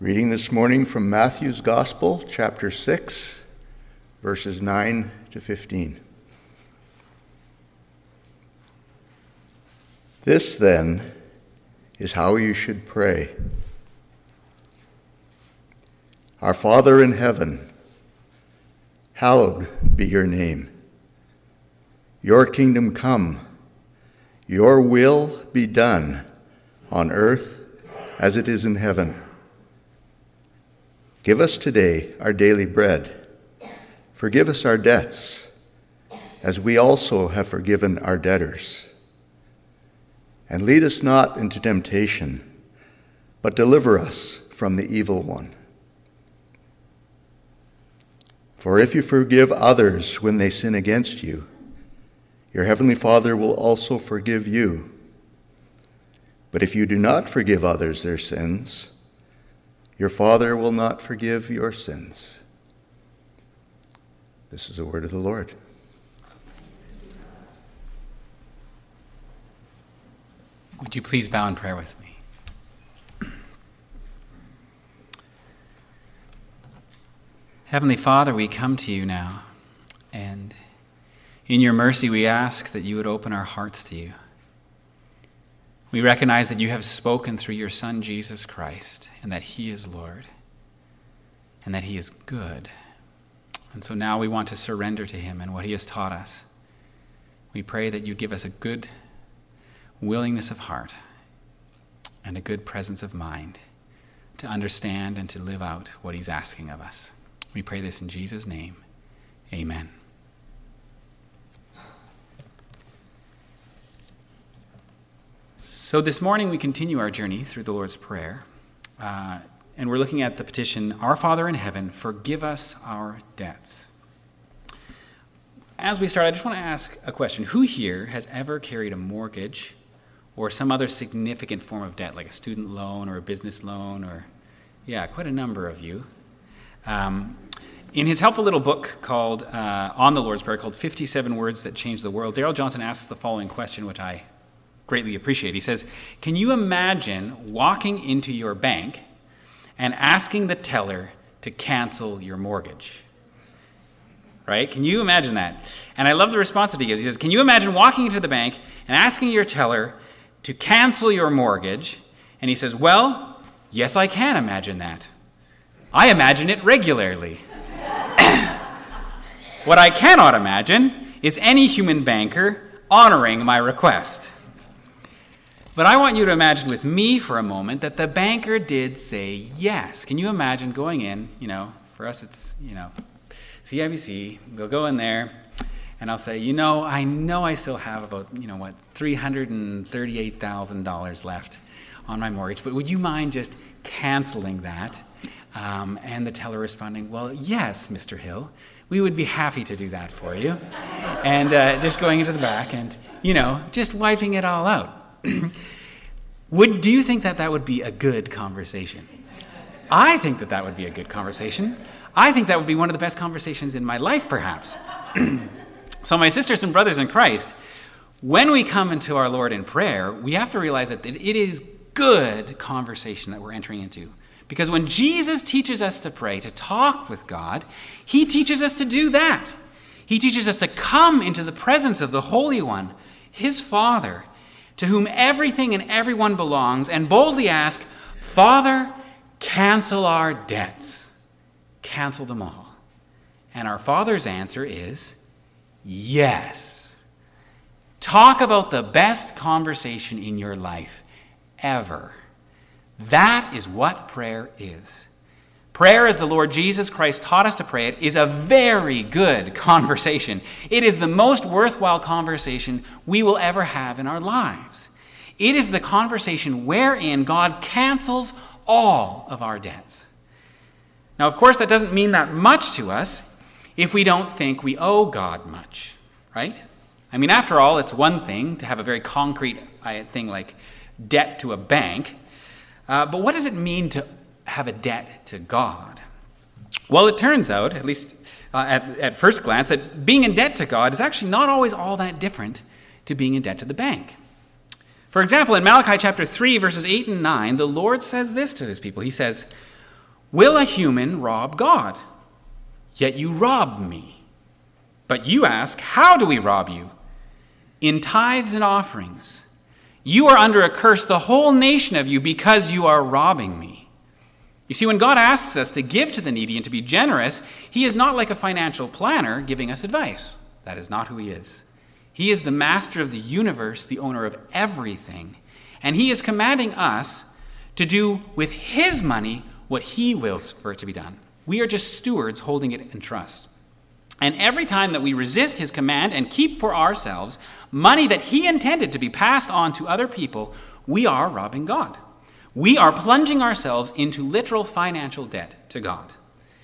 Reading this morning from Matthew's Gospel, chapter 6, verses 9 to 15. This, then, is how you should pray. Our Father in heaven, hallowed be your name. Your kingdom come, your will be done on earth as it is in heaven. Give us today our daily bread. Forgive us our debts, as we also have forgiven our debtors. And lead us not into temptation, but deliver us from the evil one. For if you forgive others when they sin against you, your heavenly Father will also forgive you. But if you do not forgive others their sins, your Father will not forgive your sins. This is the word of the Lord. Would you please bow in prayer with me? Heavenly Father, we come to you now, and in your mercy we ask that you would open our hearts to you. We recognize that you have spoken through your Son, Jesus Christ, and that he is Lord, and that he is good. And so now we want to surrender to him and what he has taught us. We pray that you give us a good willingness of heart and a good presence of mind to understand and to live out what he's asking of us. We pray this in Jesus' name. Amen. So this morning we continue our journey through the Lord's Prayer, and we're looking at the petition, Our Father in heaven, forgive us our debts. As we start, I just want to ask a question. Who here has ever carried a mortgage or some other significant form of debt, like a student loan or a business loan? Yeah, quite a number of you. In his helpful little book called On the Lord's Prayer, called 57 Words That Change the World, Darrell Johnson asks the following question, which I greatly appreciate. He says, can you imagine walking into your bank and asking the teller to cancel your mortgage? Right? Can you imagine that? And I love the response that he gives. He says, can you imagine walking into the bank and asking your teller to cancel your mortgage? And he says, well, yes, I can imagine that. I imagine it regularly. What I cannot imagine is any human banker honoring my request. But I want you to imagine with me for a moment that the banker did say yes. Can you imagine going in, for us it's, CIBC, we'll go in there and I'll say, I know I still have about, $338,000 left on my mortgage, but would you mind just canceling that? And the teller responding, well, yes, Mr. Hill, we would be happy to do that for you. And just going into the back and, just wiping it all out. Do you think that would be a good conversation? I think that would be a good conversation. I think that would be one of the best conversations in my life, perhaps. So my sisters and brothers in Christ, when we come into our Lord in prayer, we have to realize that it is good conversation that we're entering into. Because when Jesus teaches us to pray, to talk with God, he teaches us to do that. He teaches us to come into the presence of the Holy One, his Father, to whom everything and everyone belongs, and boldly ask, Father, cancel our debts. Cancel them all. And our Father's answer is, yes. Talk about the best conversation in your life ever. That is what prayer is. Prayer, as the Lord Jesus Christ taught us to pray it, is a very good conversation. It is the most worthwhile conversation we will ever have in our lives. It is the conversation wherein God cancels all of our debts. Now, of course, that doesn't mean that much to us if we don't think we owe God much, right? I mean, after all, it's one thing to have a very concrete thing like debt to a bank, but what does it mean to have a debt to God? Well, it turns out, at least at first glance, that being in debt to God is actually not always all that different to being in debt to the bank. For example, in Malachi chapter 3, verses 8 and 9, the Lord says this to his people. He says, Will a human rob God? Yet you rob me. But you ask, how do we rob you? In tithes and offerings. You are under a curse, the whole nation of you, because you are robbing me. You see, when God asks us to give to the needy and to be generous, he is not like a financial planner giving us advice. That is not who he is. He is the master of the universe, the owner of everything, and he is commanding us to do with his money what he wills for it to be done. We are just stewards holding it in trust. And every time that we resist his command and keep for ourselves money that he intended to be passed on to other people, we are robbing God. We are plunging ourselves into literal financial debt to God.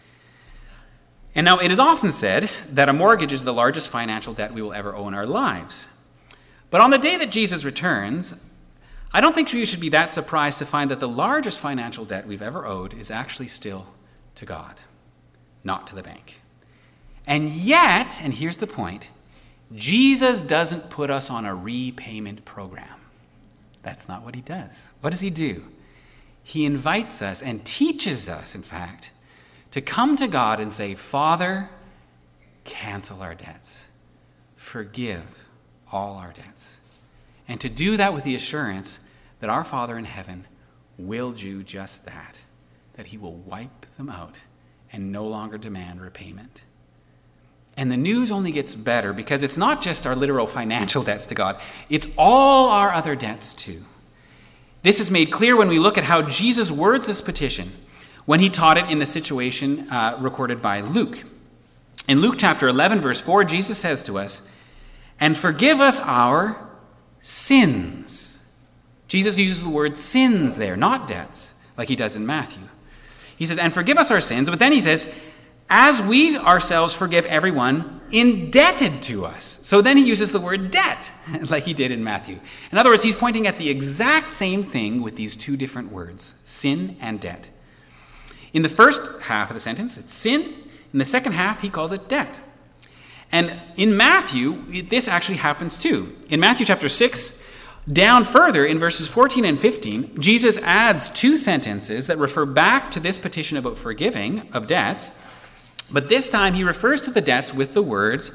And now it is often said that a mortgage is the largest financial debt we will ever owe in our lives. But on the day that Jesus returns, I don't think you should be that surprised to find that the largest financial debt we've ever owed is actually still to God, not to the bank. And yet, and here's the point, Jesus doesn't put us on a repayment program. That's not what he does. What does he do? He invites us and teaches us, in fact, to come to God and say, Father, cancel our debts. Forgive all our debts. And to do that with the assurance that our Father in heaven will do just that he will wipe them out and no longer demand repayment. And the news only gets better because it's not just our literal financial debts to God, it's all our other debts too. This is made clear when we look at how Jesus words this petition when he taught it in the situation recorded by Luke. In Luke chapter 11, verse 4, Jesus says to us, "And forgive us our sins." Jesus uses the word sins there, not debts, like he does in Matthew. He says, "And forgive us our sins," but then he says, "as we ourselves forgive everyone indebted to us." So then he uses the word debt, like he did in Matthew. In other words, he's pointing at the exact same thing with these two different words, sin and debt. In the first half of the sentence, it's sin. In the second half, he calls it debt. And in Matthew, this actually happens too. In Matthew chapter 6, down further in verses 14 and 15, Jesus adds two sentences that refer back to this petition about forgiving of debts. But this time he refers to the debts with the words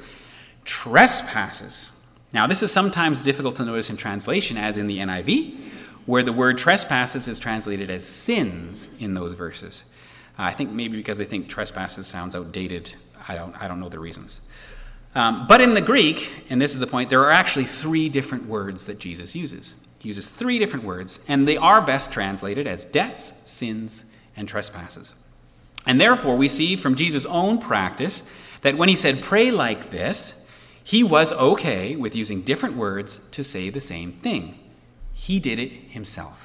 trespasses. Now, this is sometimes difficult to notice in translation, as in the NIV, where the word trespasses is translated as sins in those verses. I think maybe because they think trespasses sounds outdated. I don't know the reasons. But in the Greek, and this is the point, there are actually three different words that Jesus uses. He uses three different words, and they are best translated as debts, sins, and trespasses. And therefore, we see from Jesus' own practice that when he said, pray like this, he was okay with using different words to say the same thing. He did it himself.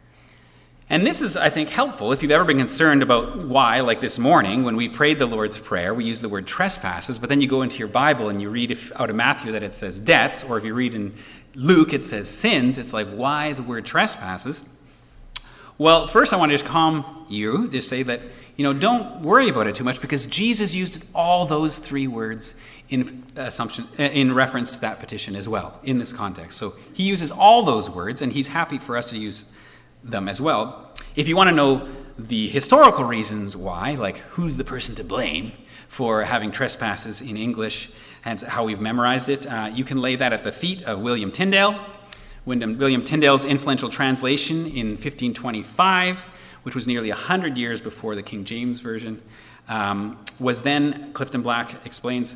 And this is, I think, helpful if you've ever been concerned about why, like this morning, when we prayed the Lord's Prayer, we use the word trespasses, but then you go into your Bible and you read out of Matthew that it says debts, or if you read in Luke it says sins. It's like, why the word trespasses? Well, first I want to just calm you, just say that, don't worry about it too much, because Jesus used all those three words in reference to that petition as well, in this context. So he uses all those words, and he's happy for us to use them as well. If you want to know the historical reasons why, like who's the person to blame for having trespasses in English and how we've memorized it, you can lay that at the feet of William Tyndale. William Tyndale's influential translation in 1525, which was nearly 100 years before the King James Version, was then, Clifton Black explains,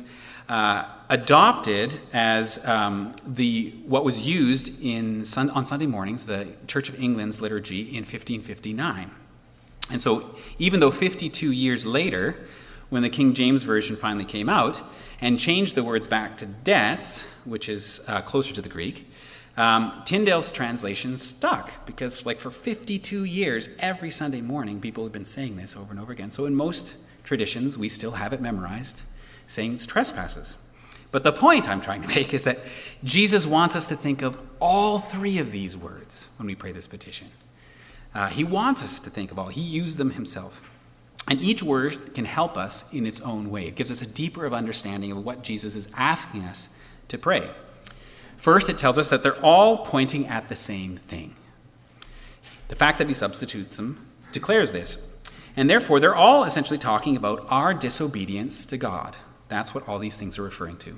adopted as what was used on Sunday mornings, the Church of England's liturgy in 1559. And so even though 52 years later, when the King James Version finally came out and changed the words back to debts, which is closer to the Greek, Tyndale's translation stuck because for 52 years, every Sunday morning, people have been saying this over and over again. So in most traditions, we still have it memorized, saying it's trespasses. But the point I'm trying to make is that Jesus wants us to think of all three of these words when we pray this petition. He wants us to think of all. He used them himself. And each word can help us in its own way. It gives us a deeper understanding of what Jesus is asking us to pray. First, it tells us that they're all pointing at the same thing. The fact that he substitutes them declares this. And therefore, they're all essentially talking about our disobedience to God. That's what all these things are referring to.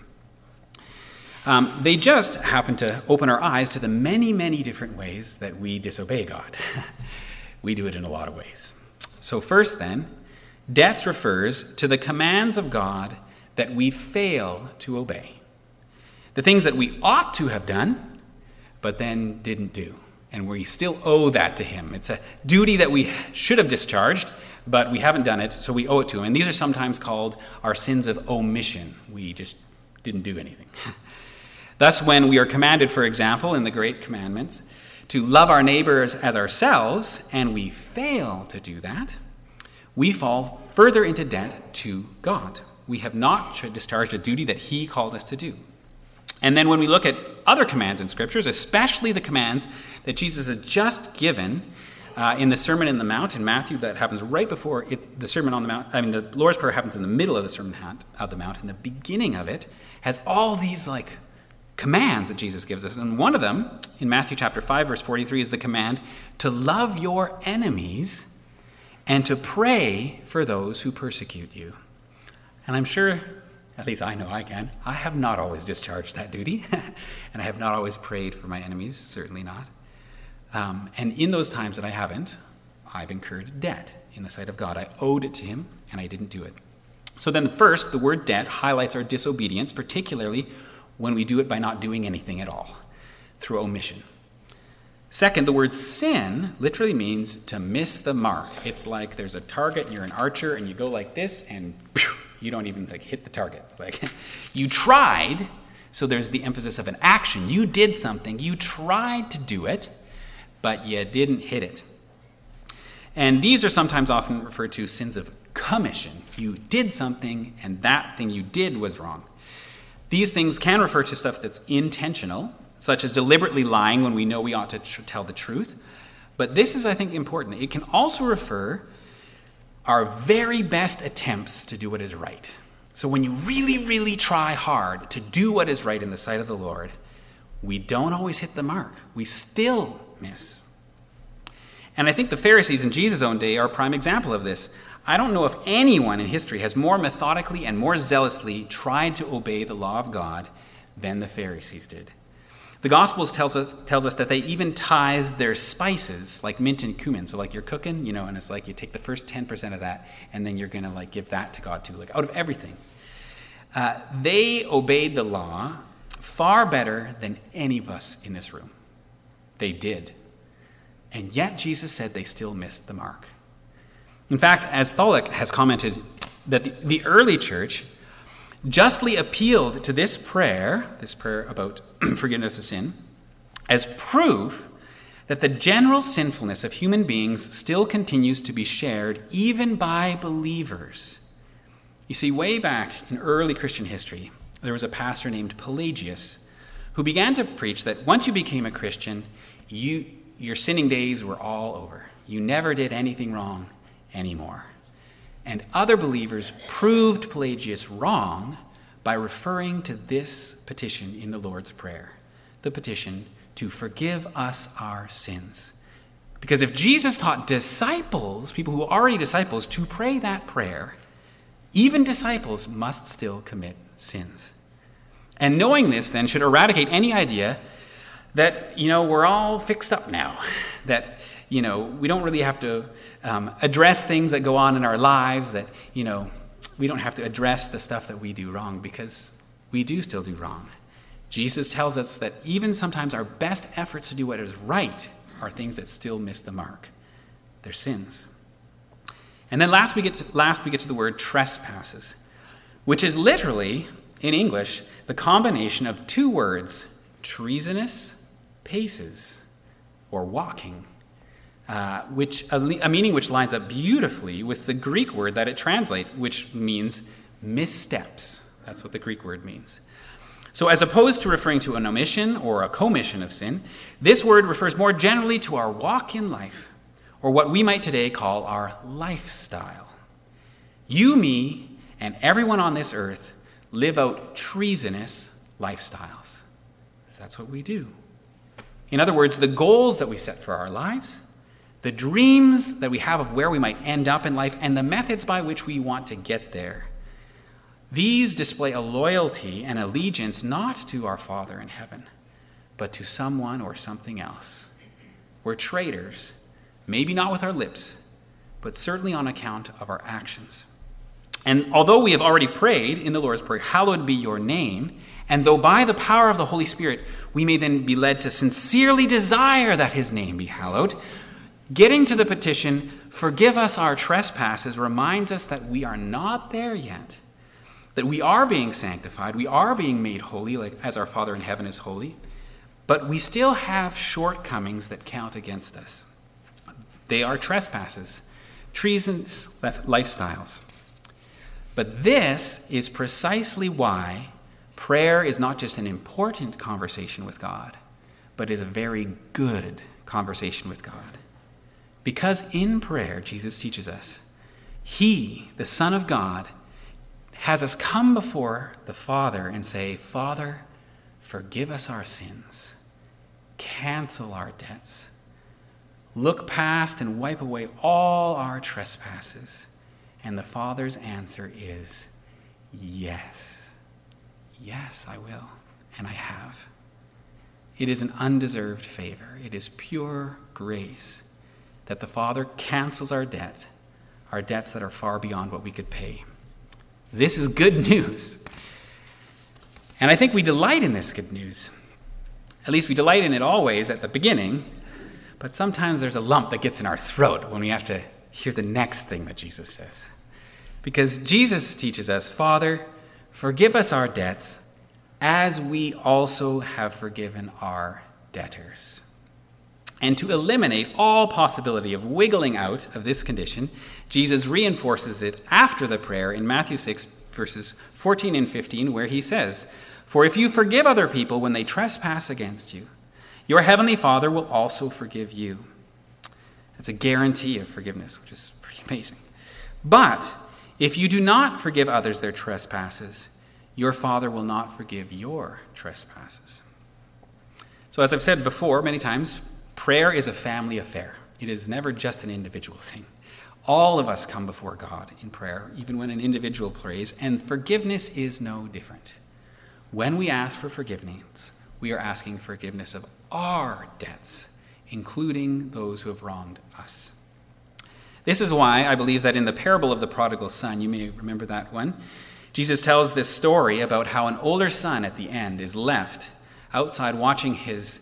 They just happen to open our eyes to the many, many different ways that we disobey God. We do it in a lot of ways. So first then, debts refers to the commands of God that we fail to obey. The things that we ought to have done, but then didn't do. And we still owe that to him. It's a duty that we should have discharged, but we haven't done it, so we owe it to him. And these are sometimes called our sins of omission. We just didn't do anything. Thus, when we are commanded, for example, in the Great Commandments, to love our neighbors as ourselves, and we fail to do that, we fall further into debt to God. We have not discharged a duty that he called us to do. And then when we look at other commands in Scriptures, especially the commands that Jesus has just given in the Sermon on the Mount in Matthew, that happens right before the Sermon on the Mount. The Lord's Prayer happens in the middle of the Sermon on the Mount, and the beginning of it has all these commands that Jesus gives us. And one of them, in Matthew chapter 5, verse 43, is the command to love your enemies and to pray for those who persecute you. And I'm sure, at least I know I can, I have not always discharged that duty, and I have not always prayed for my enemies, certainly not. And in those times that I haven't, I've incurred debt in the sight of God. I owed it to him, and I didn't do it. So then first, the word debt highlights our disobedience, particularly when we do it by not doing anything at all, through omission. Second, the word sin literally means to miss the mark. It's like there's a target, and you're an archer, and you go like this, and you don't even hit the target. You tried, so there's the emphasis of an action. You did something, you tried to do it, but you didn't hit it. And these are sometimes often referred to sins of commission. You did something, and that thing you did was wrong. These things can refer to stuff that's intentional, such as deliberately lying when we know we ought to tell the truth. But this is, I think, important. It can also refer our very best attempts to do what is right. So when you really, really try hard to do what is right in the sight of the Lord, we don't always hit the mark. We still miss. And I think the Pharisees in Jesus' own day are a prime example of this. I don't know if anyone in history has more methodically and more zealously tried to obey the law of God than the Pharisees did. The Gospels tells us that they even tithe their spices, like mint and cumin. So like you're cooking, and it's like you take the first 10% of that, and then you're going to give that to God too, out of everything. They obeyed the law far better than any of us in this room. They did. And yet Jesus said they still missed the mark. In fact, as Tholick has commented, that the early church justly appealed to this prayer about forgiveness of sin, as proof that the general sinfulness of human beings still continues to be shared even by believers. You see, way back in early Christian history, there was a pastor named Pelagius who began to preach that once you became a Christian, your sinning days were all over. You never did anything wrong anymore. And other believers proved Pelagius wrong by referring to this petition in the Lord's Prayer, the petition to forgive us our sins. Because if Jesus taught disciples, people who are already disciples, to pray that prayer, even disciples must still commit sins. And knowing this then should eradicate any idea that, we're all fixed up now, that we don't really have to address things that go on in our lives, that, we don't have to address the stuff that we do wrong, because we do still do wrong. Jesus tells us that even sometimes our best efforts to do what is right are things that still miss the mark. They're sins. And then last we get to the word trespasses, which is literally, in English, the combination of two words, treasonous paces, or walking, a meaning which lines up beautifully with the Greek word that it translates, which means missteps. That's what the Greek word means. So as opposed to referring to an omission or a commission of sin, this word refers more generally to our walk in life, or what we might today call our lifestyle. You, me, and everyone on this earth live out treasonous lifestyles. That's what we do. In other words, the goals that we set for our lives, the dreams that we have of where we might end up in life, and the methods by which we want to get there. These display a loyalty and allegiance not to our Father in heaven, but to someone or something else. We're traitors, maybe not with our lips, but certainly on account of our actions. And although we have already prayed in the Lord's Prayer, hallowed be your name, and though by the power of the Holy Spirit we may then be led to sincerely desire that his name be hallowed, getting to the petition, forgive us our trespasses, reminds us that we are not there yet, that we are being sanctified, we are being made holy, like as our Father in heaven is holy, but we still have shortcomings that count against us. They are trespasses, treasonous lifestyles. But this is precisely why prayer is not just an important conversation with God, but is a very good conversation with God. Because in prayer, Jesus teaches us, he, the Son of God, has us come before the Father and say, Father, forgive us our sins, cancel our debts, look past and wipe away all our trespasses. And the Father's answer is, yes. Yes, I will, and I have. It is an undeserved favor. It is pure grace that the Father cancels our debts that are far beyond what we could pay. This is good news. And I think we delight in this good news. At least we delight in it always at the beginning, but sometimes there's a lump that gets in our throat when we have to hear the next thing that Jesus says. Because Jesus teaches us, Father, forgive us our debts as we also have forgiven our debtors. And to eliminate all possibility of wiggling out of this condition, Jesus reinforces it after the prayer in Matthew 6, verses 14 and 15, where he says, For if you forgive other people when they trespass against you, your heavenly Father will also forgive you. That's a guarantee of forgiveness, which is pretty amazing. But if you do not forgive others their trespasses, your Father will not forgive your trespasses. So as I've said before many times, prayer is a family affair. It is never just an individual thing. All of us come before God in prayer, even when an individual prays, and forgiveness is no different. When we ask for forgiveness, we are asking forgiveness of our debts, including those who have wronged us. This is why I believe that in the parable of the prodigal son, you may remember that one, Jesus tells this story about how an older son at the end is left outside watching his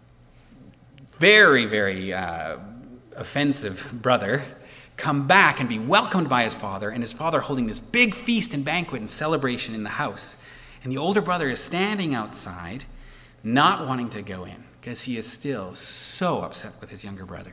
very, very offensive brother come back and be welcomed by his father, and his father holding this big feast and banquet and celebration in the house. And the older brother is standing outside, not wanting to go in, because he is still so upset with his younger brother.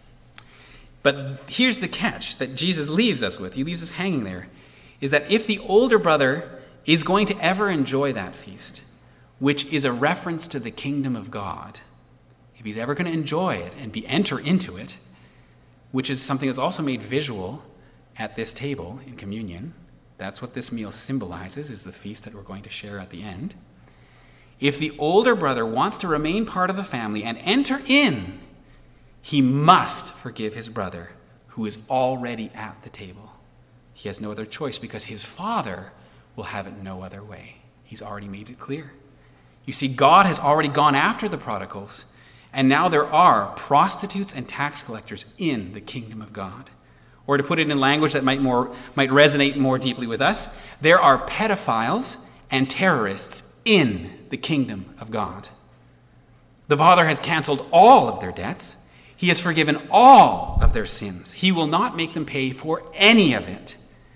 But here's the catch that Jesus leaves us with. He leaves us hanging there, is that if the older brother is going to ever enjoy that feast, which is a reference to the kingdom of God, if he's ever going to enjoy it and enter into it, which is something that's also made visual at this table in communion, that's what this meal symbolizes, is the feast that we're going to share at the end. If the older brother wants to remain part of the family and enter in, he must forgive his brother who is already at the table. He has no other choice because his father will have it no other way. He's already made it clear. You see, God has already gone after the prodigals, and now there are prostitutes and tax collectors in the kingdom of God. Or to put it in language that might resonate more deeply with us, there are pedophiles and terrorists in the kingdom of God. The Father has canceled all of their debts. He has forgiven all of their sins. He will not make them pay for any of it.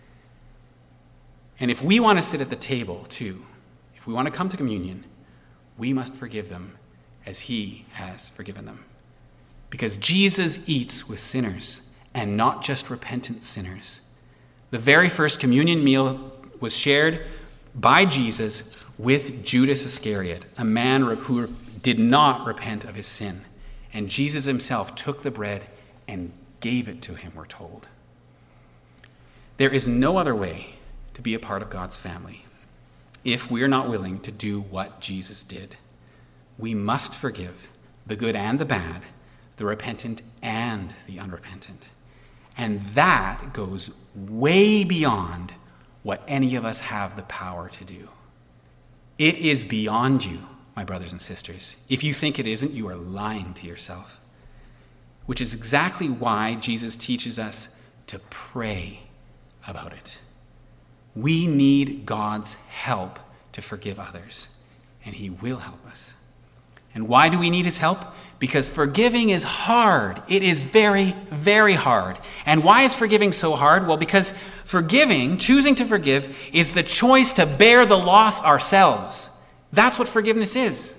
And if we want to sit at the table too, if we want to come to communion, we must forgive them as he has forgiven them. Because Jesus eats with sinners, and not just repentant sinners. The very first communion meal was shared by Jesus with Judas Iscariot, a man who did not repent of his sin. And Jesus himself took the bread and gave it to him, we're told. There is no other way to be a part of God's family if we're not willing to do what Jesus did. We must forgive the good and the bad, the repentant and the unrepentant. And that goes way beyond what any of us have the power to do. It is beyond you, my brothers and sisters. If you think it isn't, you are lying to yourself. Which is exactly why Jesus teaches us to pray about it. We need God's help to forgive others, and he will help us. And why do we need his help? Because forgiving is hard. It is very, very hard. And why is forgiving so hard? Well, because forgiving, choosing to forgive, is the choice to bear the loss ourselves. That's what forgiveness is.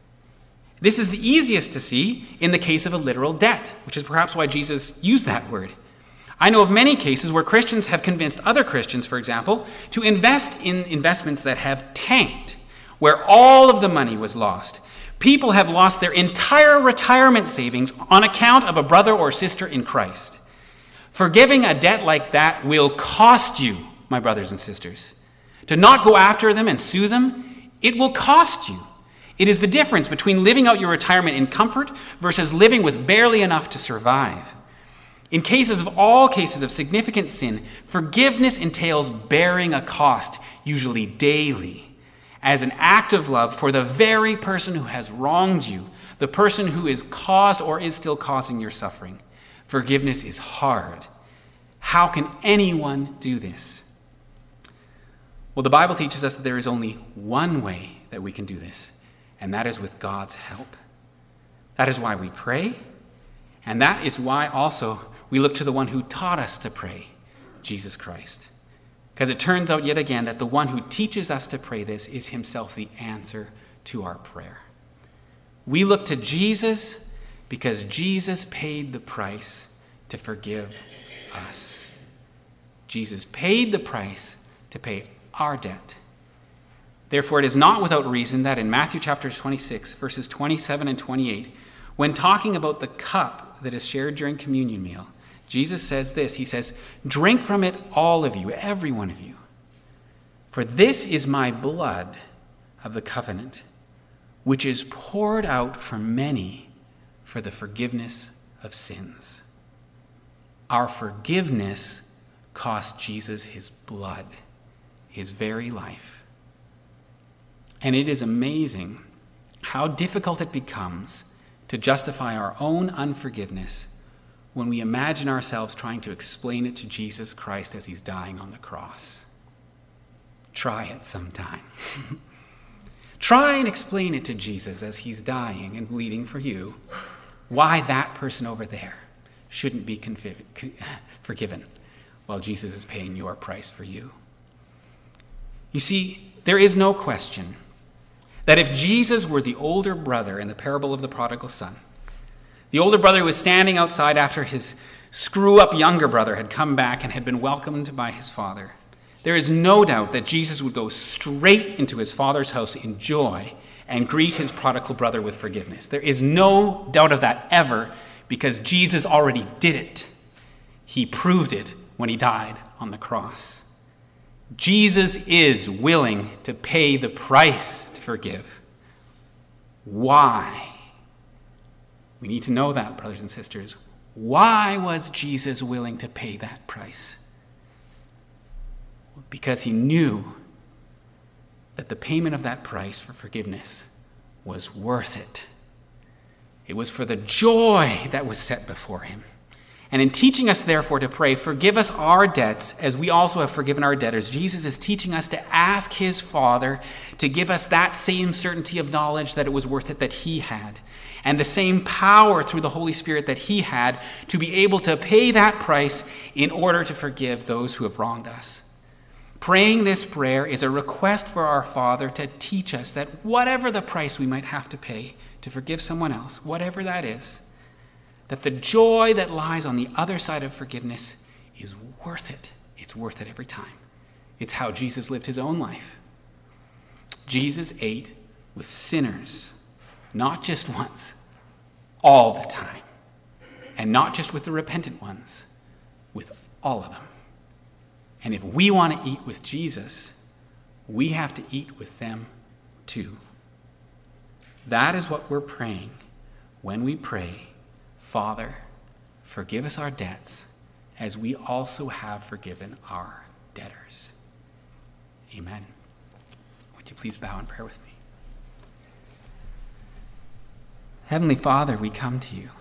This is the easiest to see in the case of a literal debt, which is perhaps why Jesus used that word. I know of many cases where Christians have convinced other Christians, for example, to invest in investments that have tanked, where all of the money was lost. People have lost their entire retirement savings on account of a brother or sister in Christ. Forgiving a debt like that will cost you, my brothers and sisters. To not go after them and sue them, it will cost you. It is the difference between living out your retirement in comfort versus living with barely enough to survive. In all cases of significant sin, forgiveness entails bearing a cost, usually daily, as an act of love for the very person who has wronged you, the person who is caused or is still causing your suffering. Forgiveness is hard. How can anyone do this? Well, the Bible teaches us that there is only one way that we can do this, and that is with God's help. That is why we pray, and that is why also we look to the one who taught us to pray, Jesus Christ. Because it turns out yet again that the one who teaches us to pray this is himself the answer to our prayer. We look to Jesus because Jesus paid the price to forgive us. Jesus paid the price to pay our debt. Therefore, it is not without reason that in Matthew chapter 26, verses 27 and 28, when talking about the cup that is shared during communion meal, Jesus says this, he says, "Drink from it, all of you, every one of you. For this is my blood of the covenant, which is poured out for many for the forgiveness of sins." Our forgiveness cost Jesus his blood, his very life. And it is amazing how difficult it becomes to justify our own unforgiveness when we imagine ourselves trying to explain it to Jesus Christ as he's dying on the cross. Try it sometime. Try and explain it to Jesus as he's dying and bleeding for you, why that person over there shouldn't be forgiven while Jesus is paying your price for you. You see, there is no question that if Jesus were the older brother in the parable of the prodigal son, the older brother was standing outside after his screw-up younger brother had come back and had been welcomed by his father, there is no doubt that Jesus would go straight into his father's house in joy and greet his prodigal brother with forgiveness. There is no doubt of that ever, because Jesus already did it. He proved it when he died on the cross. Jesus is willing to pay the price to forgive. Why? We need to know that, brothers and sisters. Why was Jesus willing to pay that price? Because he knew that the payment of that price for forgiveness was worth it. It was for the joy that was set before him. And in teaching us, therefore, to pray, "Forgive us our debts as we also have forgiven our debtors," Jesus is teaching us to ask his Father to give us that same certainty of knowledge that it was worth it that he had, and the same power through the Holy Spirit that he had to be able to pay that price in order to forgive those who have wronged us. Praying this prayer is a request for our Father to teach us that whatever the price we might have to pay to forgive someone else, whatever that is, that the joy that lies on the other side of forgiveness is worth it. It's worth it every time. It's how Jesus lived his own life. Jesus ate with sinners, not just once, all the time. And not just with the repentant ones, with all of them. And if we want to eat with Jesus, we have to eat with them too. That is what we're praying when we pray, Father, forgive us our debts as we also have forgiven our debtors. Amen. Would you please bow in prayer with me? Heavenly Father, we come to you,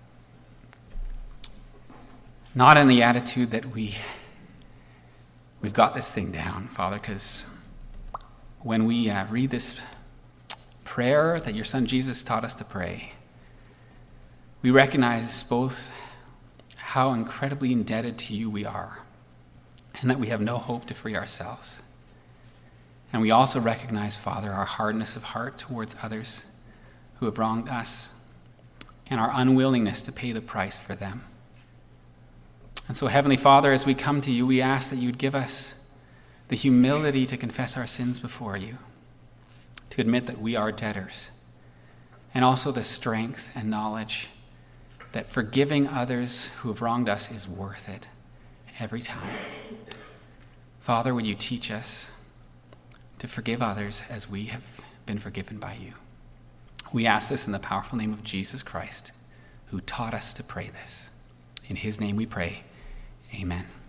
not in the attitude that we've got this thing down, Father, because when we read this prayer that your Son Jesus taught us to pray, we recognize both how incredibly indebted to you we are and that we have no hope to free ourselves. And we also recognize, Father, our hardness of heart towards others who have wronged us and our unwillingness to pay the price for them. And so, Heavenly Father, as we come to you, we ask that you would give us the humility to confess our sins before you, to admit that we are debtors, and also the strength and knowledge that forgiving others who have wronged us is worth it every time. Father, would you teach us to forgive others as we have been forgiven by you? We ask this in the powerful name of Jesus Christ, who taught us to pray this. In his name we pray. Amen.